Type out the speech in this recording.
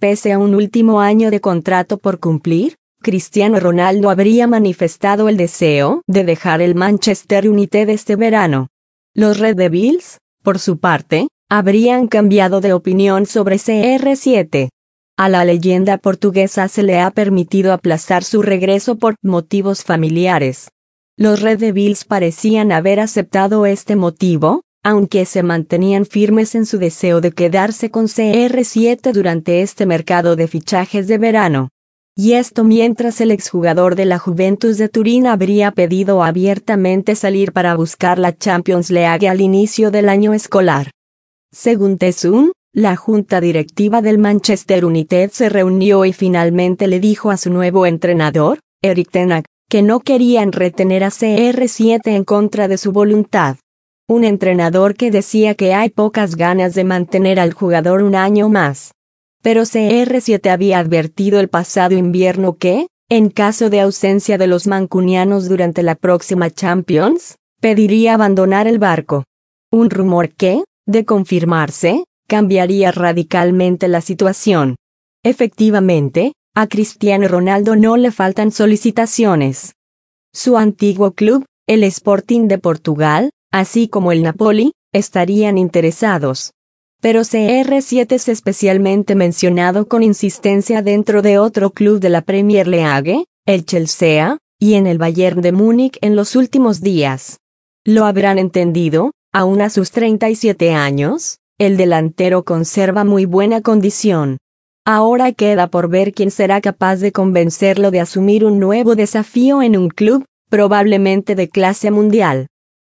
pese a un último año de contrato por cumplir, Cristiano Ronaldo habría manifestado el deseo de dejar el Manchester United este verano. Los Red Devils, por su parte, habrían cambiado de opinión sobre CR7. A la leyenda portuguesa se le ha permitido aplazar su regreso por motivos familiares. Los Red Devils parecían haber aceptado este motivo, aunque se mantenían firmes en su deseo de quedarse con CR7 durante este mercado de fichajes de verano. Y esto mientras el exjugador de la Juventus de Turín habría pedido abiertamente salir para buscar la Champions League al inicio del año escolar. Según The Sun, la junta directiva del Manchester United se reunió y finalmente le dijo a su nuevo entrenador, Erik ten Hag, que no querían retener a CR7 en contra de su voluntad. Un entrenador que decía que hay pocas ganas de mantener al jugador un año más. Pero CR7 había advertido el pasado invierno que, en caso de ausencia de los mancunianos durante la próxima Champions, pediría abandonar el barco. Un rumor que, de confirmarse, cambiaría radicalmente la situación. Efectivamente, a Cristiano Ronaldo no le faltan solicitaciones. Su antiguo club, el Sporting de Portugal, así como el Napoli, estarían interesados. Pero CR7 es especialmente mencionado con insistencia dentro de otro club de la Premier League, el Chelsea, y en el Bayern de Múnich en los últimos días. ¿Lo habrán entendido? Aún a sus 37 años, el delantero conserva muy buena condición. Ahora queda por ver quién será capaz de convencerlo de asumir un nuevo desafío en un club, probablemente de clase mundial.